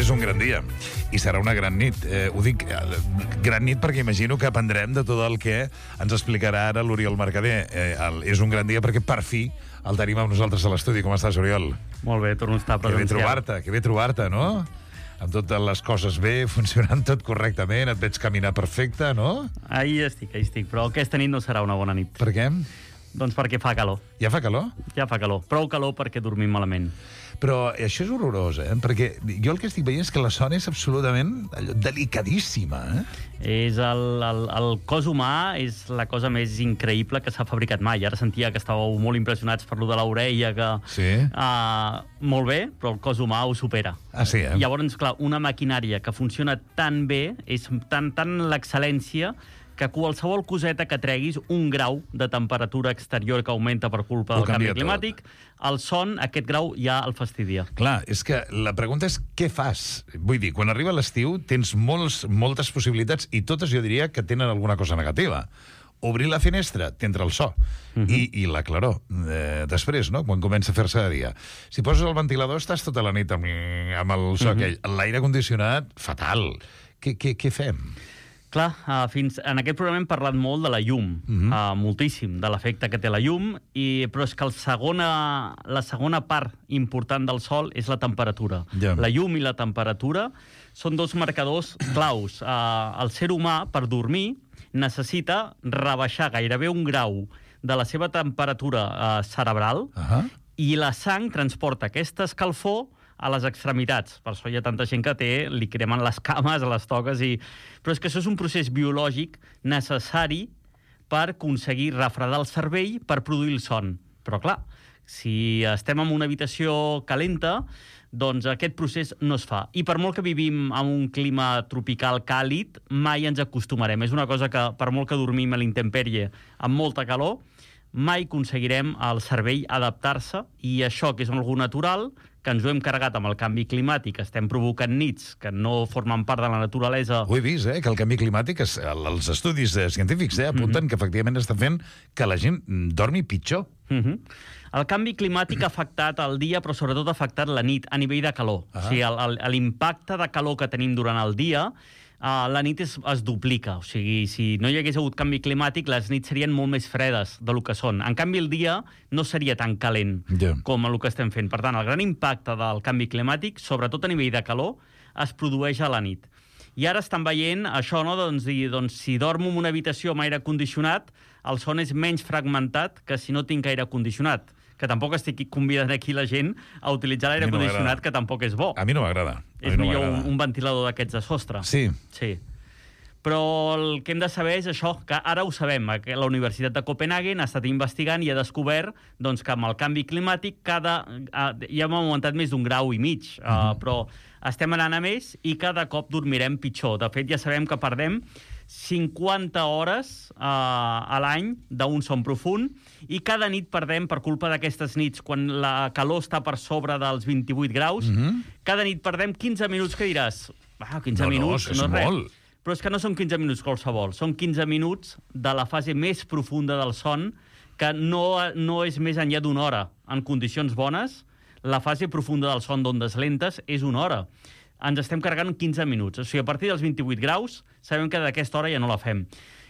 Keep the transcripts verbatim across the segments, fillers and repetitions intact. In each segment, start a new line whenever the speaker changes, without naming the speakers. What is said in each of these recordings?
és un gran dia i serà una gran nit. Eh, ho dic eh, gran nit perquè imagino que aprendrem de tot el que ens explicarà ara l'Oriol Mercader. Eh, el, és un gran dia perquè per fi el tenim amb nosaltres a l'estudi. Com estàs, Oriol?
Molt bé, torno a estar presencial.
Que bé trobar-te, que bé trobar-te, no? Amb totes les coses bé, funcionant tot correctament, et veig caminar perfecte, no?
Ahí estic, ahí estic, però aquesta nit no serà una bona nit.
Per què?
Doncs perquè fa calor.
Ja fa calor?
Ja fa calor. Prou calor perquè dormim malament.
Però això és horrorós, eh? Perquè jo el que estic veient és que la son és absolutament allò, delicadíssima, eh?
És el, el, el cos humà és la cosa més increïble que s'ha fabricat mai. Ara sentia que estàveu molt impressionats per lo de l'orella, que...
Sí.
Uh, molt bé, però el cos humà ho supera.
Ah, sí, eh?
Llavors, clar, una maquinària que funciona tan bé, és tan, tan l'excel·lència, que qualsevol coseta que treguis, un grau de temperatura exterior que augmenta per culpa del canvi climàtic, el son, aquest grau, ja el fastidia.
Clar, és que la pregunta és què fas? Vull dir, quan arriba l'estiu tens molts, moltes possibilitats i totes jo diria que tenen alguna cosa negativa. Obrir la finestra, t'entra el so. Uh-huh. I, I la claror. Eh, després, no?, quan comença a fer-se de dia. Si poses el ventilador, estàs tota la nit amb, amb el so uh-huh. aquell. L'aire condicionat, fatal. Què, què, què fem?
Clar, uh, fins en aquest programa hem parlat molt de la llum, uh-huh. uh, moltíssim, de l'efecte que té la llum, i, però és que el segona, la segona part important del sol és la temperatura. Yeah. La llum i la temperatura són dos marcadors claus. Uh, el ser humà, per dormir, necessita rebaixar gairebé un grau de la seva temperatura uh, cerebral, uh-huh. i la sang transporta aquesta escalfor a les extremitats. Per això hi ha tanta gent que té, li cremen les cames, a les toques, i... però és que això és un procés biològic necessari per aconseguir refredar el cervell per produir el son. Però clar, si estem en una habitació calenta, doncs aquest procés no es fa. I per molt que vivim en un clima tropical càlid, mai ens acostumarem. És una cosa que, per molt que dormim a l'intempèrie amb molta calor, mai aconseguirem el cervell adaptar-se, i això, que és algo natural, que ens ho hem carregat amb el canvi climàtic, estem provocant nits que no formen part de la naturalesa...
Ho he vist, eh, que el canvi climàtic, es, els estudis científics eh, apunten mm-hmm. que efectivament està fent que la gent dormi pitjor.
Mm-hmm. El canvi climàtic ha afectat el dia, però sobretot ha afectat la nit a nivell de calor. Ah. O sigui, l'impacte de calor que tenim durant el dia, Uh, la nit es, es duplica. O sigui, si no hi hagués hagut canvi climàtic, les nits serien molt més fredes del que són. En canvi, el dia no seria tan calent yeah. com el que estem fent. Per tant, el gran impacte del canvi climàtic, sobretot a nivell de calor, es produeix a la nit. I ara estan veient això, no? Doncs, dir, doncs, si dormo en una habitació amb aire condicionat, el son és menys fragmentat que si no tinc aire condicionat. Que tampoc estic convidant aquí la gent a utilitzar l'aire no condicionat, que tampoc és bo.
A mi no m'agrada.
És no millor un, un ventilador d'aquests de sostre.
Sí.
Sí. Però el que hem de saber és això, que ara ho sabem, que la Universitat de Copenhagen ha estat investigant i ha descobert doncs, que amb el canvi climàtic cada, ja hem augmentat més d'un grau i mig, uh, uh-huh. però estem anant a més i cada cop dormirem pitjor. De fet, ja sabem que perdem cinquanta hores uh, a l'any d'un son profund, i cada nit perdem, per culpa d'aquestes nits, quan la calor està per sobre dels vint-i-vuit graus, mm-hmm. cada nit perdem quinze minuts, que diràs, ah, quinze
no,
minuts,
no, és,
no és
molt.
res. Però és que no són quinze minuts qualsevol, són quinze minuts de la fase més profunda del son, que no, no és més enllà d'una hora. En condicions bones, la fase profunda del son d'ondes lentes és una hora. Ens estem carregant quinze minuts. O sigui, a partir dels vint-i-vuit graus, sabem que d'aquesta hora ja no la fem.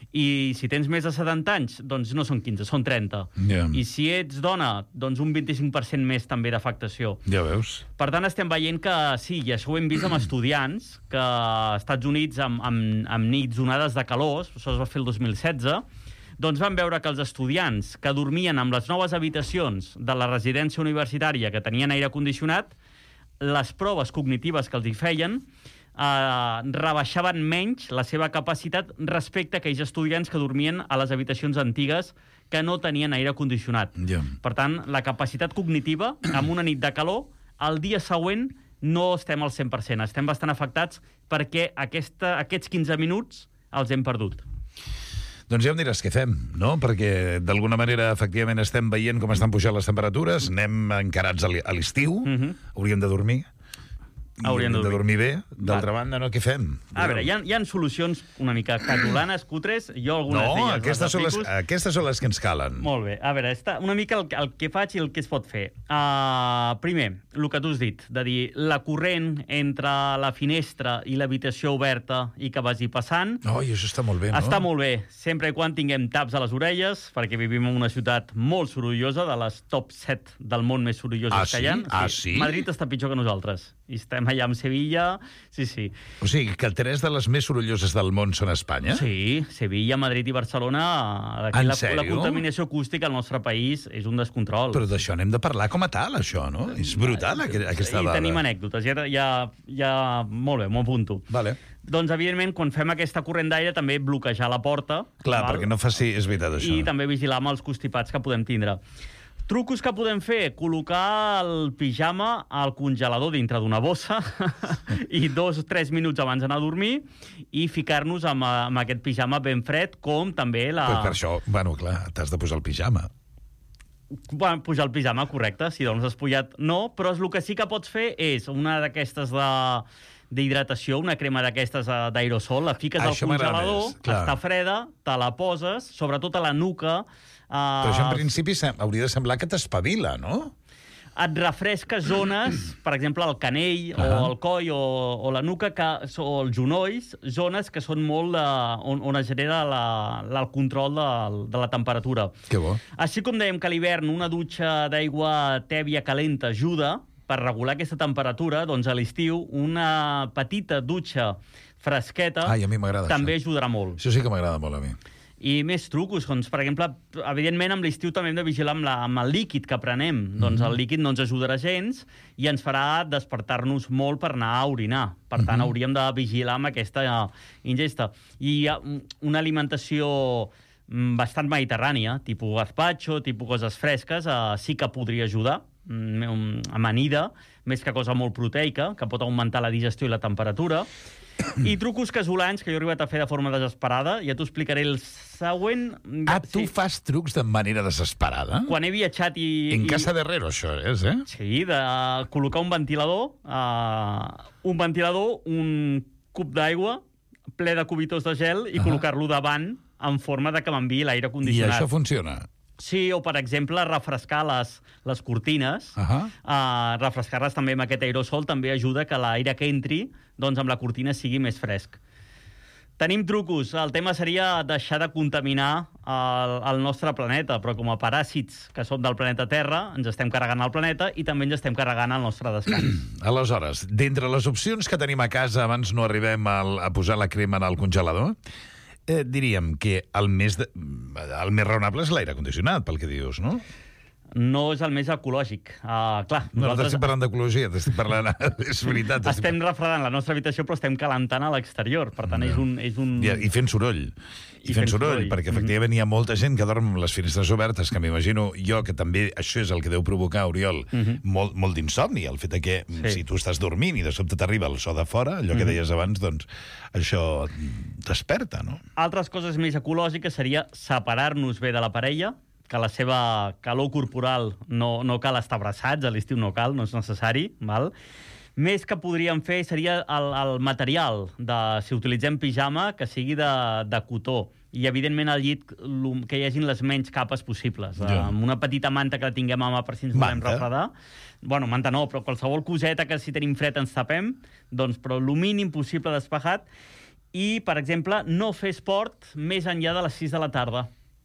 I si tens més de setanta anys, doncs no són quinze, són trenta. Yeah. I si ets dona, doncs un vint-i-cinc per cent més també d'afectació.
Ja veus.
Per tant, estem veient que sí, i això ho hem vist amb estudiants, que als Estats Units, amb, amb, amb nits onades de calor, això es va fer el dos mil setze, doncs van veure que els estudiants que dormien amb les noves habitacions de la residència universitària que tenien aire condicionat, les proves cognitives que els hi feien eh, rebaixaven menys la seva capacitat respecte a aquells estudiants que dormien a les habitacions antigues que no tenien aire condicionat. Yeah. Per tant, la capacitat cognitiva, amb una nit de calor, el dia següent no estem al cent per cent. Estem bastant afectats perquè aquesta, aquests quinze minuts els hem perdut.
Doncs ja em diràs què fem, no? Perquè d'alguna manera, efectivament, estem veient com estan pujant les temperatures, anem encarats a l'estiu, uh-huh. hauríem de dormir.
haurien
de
de
dormir bé. D'altra banda, no, què fem?
A veure, hi ha, hi ha solucions una mica casolanes, cutres, jo algunes
No,
d'elles
aquestes són, les,
aplico.
aquestes són les que ens calen.
Molt bé, a veure, està una mica el, el que faig i el que es pot fer. Uh, primer, el que tu has dit, de dir la corrent entre la finestra i l'habitació oberta i que vagi passant.
Oh, i això està molt bé, no?
Està molt bé, sempre i quan tinguem taps a les orelles, perquè vivim en una ciutat molt sorollosa, de les top set del món més sorolloses
ah,
que hi ha.
Sí? Ah, sí?
Madrid està pitjor que nosaltres. I estem allà amb Sevilla, sí, sí.
O sigui, que tres de les més sorolloses del món són a Espanya?
Sí, Sevilla, Madrid i Barcelona. Aquí
en
la,
sèrio?
la contaminació acústica al nostre país és un descontrol.
Però d'això n'hem de parlar com a tal, això, no? És brutal, aquesta dada.
I tenim anècdotes, ja, ja, ja... Molt bé, m'ho apunto.
Vale.
Doncs, evidentment, quan fem aquesta corrent d'aire, també bloquejar la porta.
Clar,
val?
perquè no faci... És veritat, això.
I també vigilar amb els constipats que podem tindre. Trucos que podem fer, col·locar el pijama al congelador dintre d'una bossa i dos o tres minuts abans d'anar a dormir i ficar-nos amb, amb aquest pijama ben fred, com també la...
Pues per això, bueno, clar, t'has de posar el pijama.
Bueno, pujar el pijama, correcte. Si doncs has pujat, no. Però el que sí que pots fer és una d'aquestes de d'hidratació, una crema d'aquestes d'aerosol, la fiques
Això
al congelador, està freda, te la poses, sobretot a la nuca. Uh,
Però això, en principi, hauria de semblar que t'espavila, no?
Et refresca zones, per exemple, el canell, uh -huh. o el coll, o, o la nuca, que, o els genolls, zones que són molt de, on, on es genera la, la, el control de, de la temperatura.
Que bo.
Així com dèiem que a l'hivern una dutxa d'aigua tèbia calenta ajuda per regular aquesta temperatura, doncs a l'estiu una petita dutxa fresqueta
Ai, a mi m'agrada
també
això.
ajudarà molt.
Això sí que m'agrada molt a mi.
I més trucos, doncs, per exemple, evidentment amb l'estiu també hem de vigilar amb, la, amb el líquid que prenem. Mm-hmm. Doncs el líquid no ens ajudarà gens i ens farà despertar-nos molt per anar a orinar. Per tant, mm-hmm. hauríem de vigilar amb aquesta ingesta. I una alimentació bastant mediterrània, tipus gazpacho, tipus coses fresques, eh, sí que podria ajudar, amanida, més que cosa molt proteica, que pot augmentar la digestió i la temperatura. I trucos casolans que jo he arribat a fer de forma desesperada. Ja t'ho explicaré el següent.
Ah, tu sí. fas trucs de manera desesperada?
Quan he viatjat i...
En
i...
casa de Herrero, això és, eh?
Sí, de col·locar un ventilador, uh, un ventilador, un cub d'aigua ple de cubitors de gel i uh -huh. col·locar-lo davant en forma de que m'enviï l'aire condicionat.
I això funciona?
Sí, o, per exemple, refrescar les, les cortines. Uh -huh. uh, refrescar-les també amb aquest aerosol també ajuda que l'aire que entri doncs, amb la cortina sigui més fresc. Tenim trucos. El tema seria deixar de contaminar el, el nostre planeta, però com a paràsits que som del planeta Terra, ens estem carregant el planeta i també ens estem carregant el nostre descans.
Aleshores, d'entre les opcions que tenim a casa abans no arribem al, a posar la crema en el congelador, Eh, diríem que el més, de, el més raonable és l'aire condicionat, pel que dius, no?
No és el més ecològic. Uh, clar,
no, nosaltres... t'estic parlant d'ecologia, t'estic parlant... és veritat.
Estem estic... refredant la nostra habitació, però estem calentant a l'exterior. Per tant, no. és un... És un...
I, I fent soroll. I, I fent soroll, soroll, perquè efectivament mm-hmm. hi ha molta gent que dorm amb les finestres obertes, que m'imagino jo que també això és el que deu provocar, Oriol, mm-hmm. molt, molt d'insomni, el fet que sí. si tu estàs dormint i de sobte t'arriba el so de fora, allò mm-hmm. que deies abans, doncs això desperta, no?
Altres coses més ecològiques seria separar-nos bé de la parella, que la seva calor corporal no, no cal estar abraçats, a l'estiu no cal, no és necessari, val? Més que podríem fer seria el, el material, de, si utilitzem pijama, que sigui de, de cotó. I, evidentment, al llit que hi hagin les menys capes possibles. Ja. Amb una petita manta que la tinguem a mà per si ens volem refredar. Bueno, manta no, però qualsevol coseta que si tenim fred ens tapem, doncs, però el mínim possible despejat. I, per exemple, no fer esport més enllà de les sis de la tarda.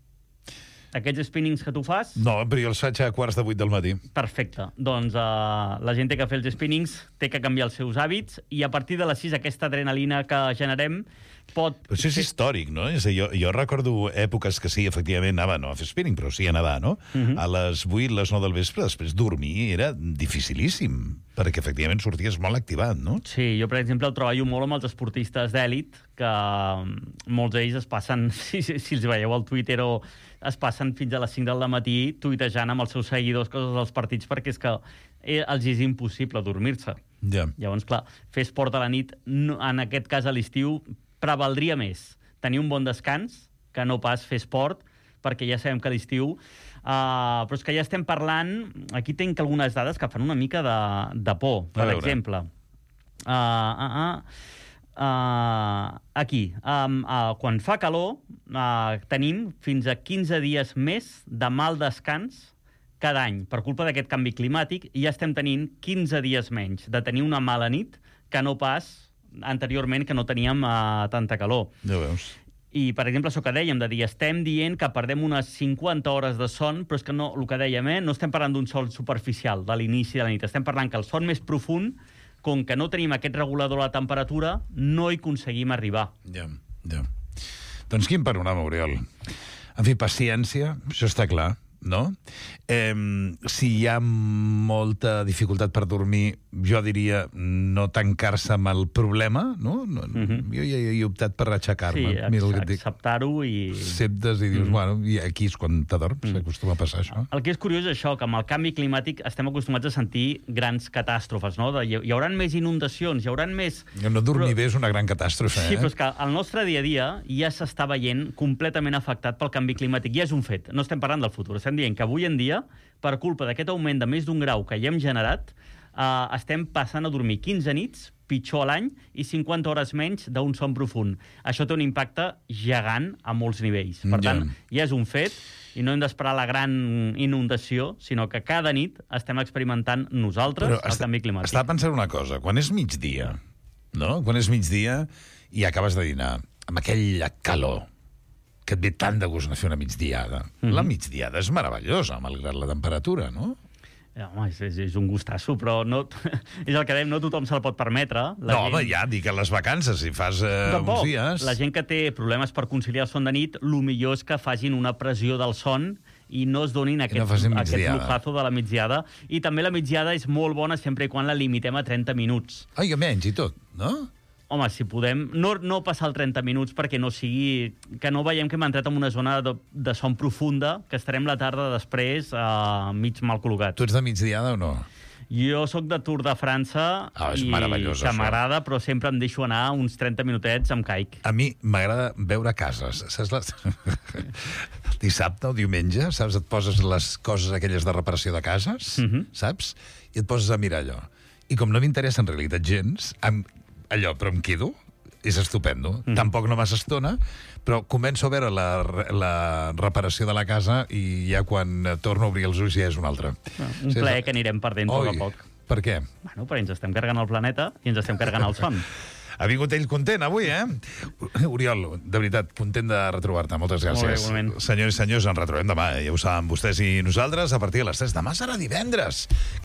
Aquests spinnings que tu fas...
No, però jo els faig a quarts de vuit del matí.
Perfecte. Doncs uh, la gent té que fer els spinnings, té que canviar els seus hàbits, i a partir de les sis aquesta adrenalina que generem pot...
Però això és històric, no? És a dir, jo, jo recordo èpoques que sí, efectivament, anava no a fer spinning, però sí a nedar, no? Uh-huh. A les vuit, les nou del vespre, després dormir era dificilíssim, perquè efectivament sorties molt activat, no?
Sí, jo, per exemple, el treballo molt amb els esportistes d'èlit, que molts d'ells es passen, si, si els veieu al Twitter, o es passen fins a les cinc del matí tuitejant amb els seus seguidors coses dels partits, perquè és que els és impossible dormir-se.
Yeah.
Llavors, clar, fer esport a la nit, en aquest cas a l'estiu, prevaldria més tenir un bon descans que no pas fer esport, perquè ja sabem que a l'estiu... Uh, però és que ja estem parlant... Aquí tinc algunes dades que fan una mica de, de por. Per exemple, Uh, uh, uh. Uh, aquí, um, uh, quan fa calor, uh, tenim fins a quinze dies més de mal descans cada any. Per culpa d'aquest canvi climàtic, ja estem tenint quinze dies menys de tenir una mala nit que no pas anteriorment, que no teníem uh, tanta calor.
Ja veus.
I, per exemple, això que dèiem, de dir, estem dient que perdem unes cinquanta hores de son, però és que no, el que dèiem, eh, no estem parlant d'un son superficial de l'inici de la nit, estem parlant que el son més profund, com que no tenim aquest regulador de la temperatura, no hi aconseguim arribar.
Ja, ja. Doncs quin panorama, Oriol. En fi, paciència, això està clar, no? Eh, si hi ha molta dificultat per dormir, jo diria no tancar-se amb el problema, no? no mm-hmm. Jo ja he optat per aixecar-me.
Sí, Mira el que acceptar-ho i...
Acceptes i dius, mm-hmm. bueno, i aquí és quan t'adorms, mm-hmm. s'acostuma a passar això.
El que és curiós és això, que amb el canvi climàtic estem acostumats a sentir grans catàstrofes, no? De, hi, hi haurà més inundacions, hi haurà més...
No dormir però... bé és una gran catàstrofe,
sí,
eh?
però és que el nostre dia a dia ja s'està veient completament afectat pel canvi climàtic. Ja és un fet, no estem parlant del futur, estem dient que avui en dia, per culpa d'aquest augment de més d'un grau que ja hem generat, eh, estem passant a dormir quinze nits, pitjor a l'any, i cinquanta hores menys d'un son profund. Això té un impacte gegant a molts nivells. Per
ja.
tant, ja és un fet, i no hem d'esperar la gran inundació, sinó que cada nit estem experimentant nosaltres Però el canvi climàtic.
Estava pensant una cosa, quan és migdia, no? Quan és migdia i acabes de dinar, amb aquella calor, que et ve tant de gust anar a fer una migdiada. Mm-hmm. La migdiada és meravellosa, malgrat la temperatura, no?
Ja, home, és, és, és un gustasso, però no, és el que dèiem, no tothom se'l pot permetre. La
no,
gent...
home, ja, dic que les vacances, si fas eh,
Tampoc.
uns dies...
La gent que té problemes per conciliar el son de nit, el millor és que facin una pressió del son i no es donin aquest,
no
aquest lujazo de la migdiada. I també la migdiada és molt bona sempre i quan la limitem a trenta minuts.
Ai, que menys i tot, no?
Home, si podem, no, no passar el trenta minuts perquè no sigui... que no veiem que hem entrat en una zona de, de son profunda, que estarem la tarda després uh, mig mal col·locat.
Tu ets de migdiada o no?
Jo sóc de Tour de França
oh,
i que m'agrada, però sempre em deixo anar uns trenta minutets amb caic.
A mi m'agrada veure cases. Saps les... Dissabte o diumenge, saps? Et poses les coses aquelles de reparació de cases, mm-hmm. saps? I et poses a mirar allò. I com no m'interessa en realitat gens... Amb... allò, però em quedo, és estupendo. Mm. Tampoc no massa estona, però començo a veure la, la reparació de la casa i ja quan torno a obrir els ulls ja és una altra.
Ah, un sí, plaer és... que anirem perdent Oi, poc a poc.
Per què?
Bueno, perquè ens estem carregant el planeta i ens estem carregant el son.
Ha vingut ell content avui, eh? Oriol, de veritat, content de retrobar-te. Moltes gràcies.
Molt bé,
Senyors i senyors, ens retrobem demà. Ja ho saben vostès i nosaltres a partir de les tres. Demà serà divendres.